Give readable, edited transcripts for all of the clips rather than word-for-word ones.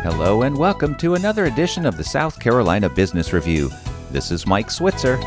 Hello and welcome to another edition of the South Carolina Business Review. This is Mike Switzer.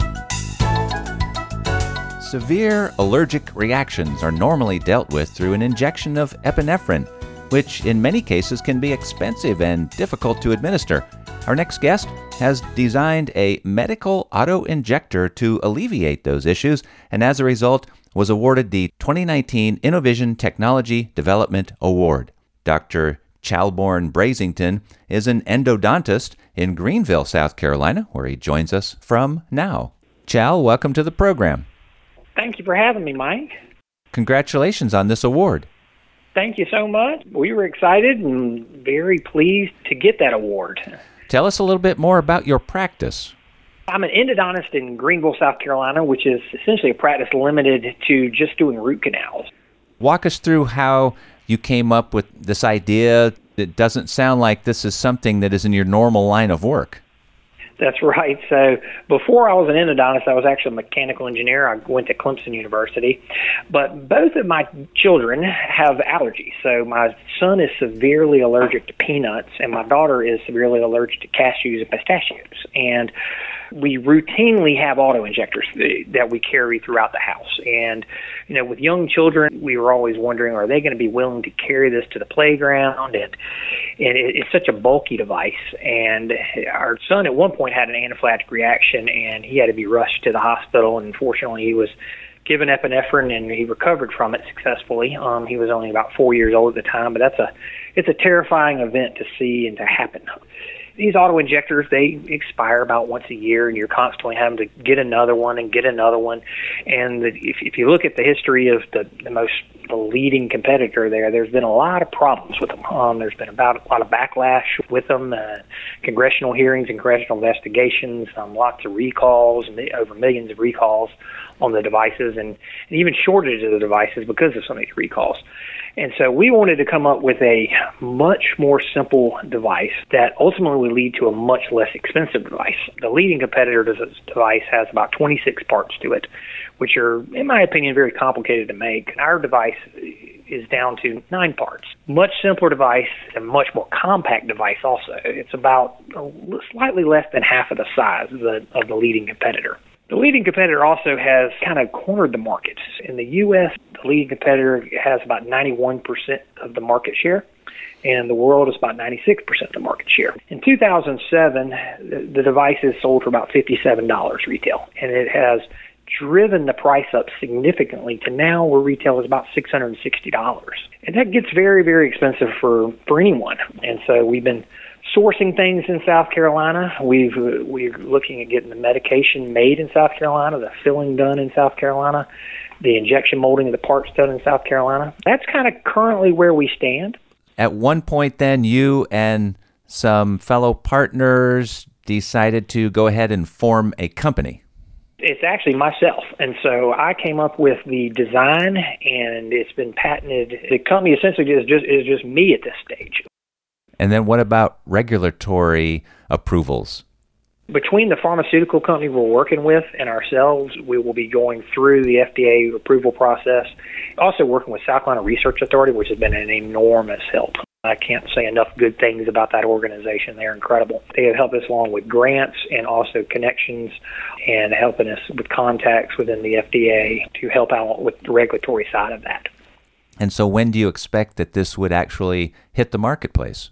Severe allergic reactions are normally dealt with through an injection of epinephrine, which in many cases can be expensive and difficult to administer. Our next guest has designed a medical auto-injector to alleviate those issues, and as a result was awarded the 2019 Innovision Technology Development Award. Dr. Chalborn Brasington is an endodontist in Greenville, South Carolina, where he joins us from now. Chal, welcome to the program. Thank you for having me, Mike. Congratulations on this award. Thank you so much. We were excited and very pleased to get that award. Tell us a little bit more about your practice. I'm an endodontist in Greenville, South Carolina, which is essentially a practice limited to just doing root canals. Walk us through how you came up with this idea. It doesn't sound like this is something that is in your normal line of work. That's right. So before I was an endodontist, I was actually a mechanical engineer. I went to Clemson University. But both of my children have allergies. So my son is severely allergic to peanuts, and my daughter is severely allergic to cashews and pistachios. And we routinely have auto-injectors that we carry throughout the house. And, you know, with young children, we were always wondering, are they going to be willing to carry this to the playground? And it's such a bulky device. And our son at one point had an anaphylactic reaction, and he had to be rushed to the hospital. And fortunately, he was given epinephrine, and he recovered from it successfully. He was only about 4 years old at the time, but it's a terrifying event to see and to happen. These auto-injectors, they expire about once a year, and you're constantly having to get another one and get another one. And if you look at the history of the leading competitor there's been a lot of problems with them. There's been a lot of backlash with them, congressional hearings and congressional investigations, lots of recalls, and over millions of recalls on the devices, and even shortages of the devices because of some of these recalls. And so we wanted to come up with a much more simple device that ultimately would lead to a much less expensive device. The leading competitor to this device has about 26 parts to it, which are, in my opinion, very complicated to make. Our device is down to 9 parts. Much simpler device, a much more compact device also. It's about slightly less than half of the size of the leading competitor. The leading competitor also has kind of cornered the market. In the U.S., the leading competitor has about 91% of the market share, and the world is about 96% of the market share. In 2007, the device is sold for about $57 retail, and it has driven the price up significantly to now where retail is about $660. And that gets very, very expensive for anyone. And so we've been sourcing things in South Carolina. We're looking at getting the medication made in South Carolina, the filling done in South Carolina, the injection molding of the parts done in South Carolina. That's kind of currently where we stand. At one point then, you and some fellow partners decided to go ahead and form a company. It's actually myself. And so I came up with the design, and it's been patented. The company essentially is just me at this stage. And then what about regulatory approvals? Between the pharmaceutical company we're working with and ourselves, we will be going through the FDA approval process. Also working with South Carolina Research Authority, which has been an enormous help. I can't say enough good things about that organization. They're incredible. They have helped us along with grants and also connections and helping us with contacts within the FDA to help out with the regulatory side of that. And so when do you expect that this would actually hit the marketplace?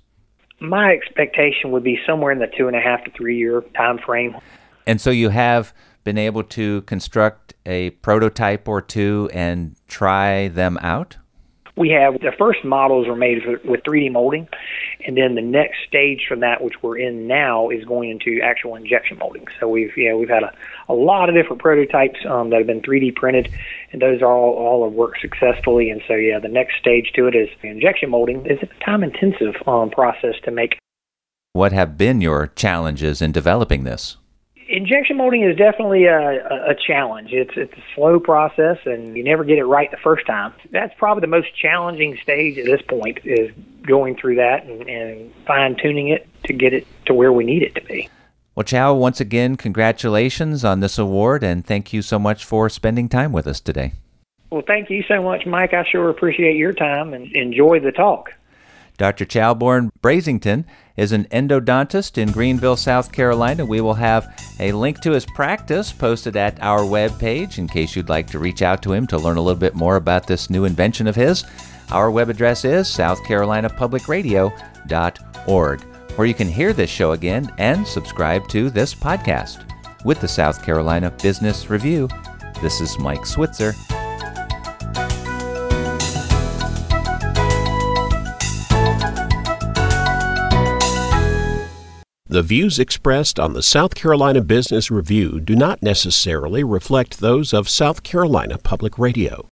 My expectation would be somewhere in the 2.5 to 3 year time frame. And so you have been able to construct a prototype or two and try them out? We have the first models were made with 3D molding, and then the next stage from that, which we're in now, is going into actual injection molding. So we've had a lot of different prototypes that have been 3D printed, and those all have worked successfully. And so the next stage to it is injection molding. It's a time-intensive process to make. What have been your challenges in developing this? Injection molding is definitely a challenge. It's a slow process, and you never get it right the first time. That's probably the most challenging stage at this point, is going through that and fine-tuning it to get it to where we need it to be. Well, Chal, once again, congratulations on this award, and thank you so much for spending time with us today. Well, thank you so much, Mike. I sure appreciate your time and enjoy the talk. Dr. Chowborn Brasington is an endodontist in Greenville, South Carolina. We will have a link to his practice posted at our webpage in case you'd like to reach out to him to learn a little bit more about this new invention of his. Our web address is southcarolinapublicradio.org, where you can hear this show again and subscribe to this podcast. With the South Carolina Business Review, this is Mike Switzer. The views expressed on the South Carolina Business Review do not necessarily reflect those of South Carolina Public Radio.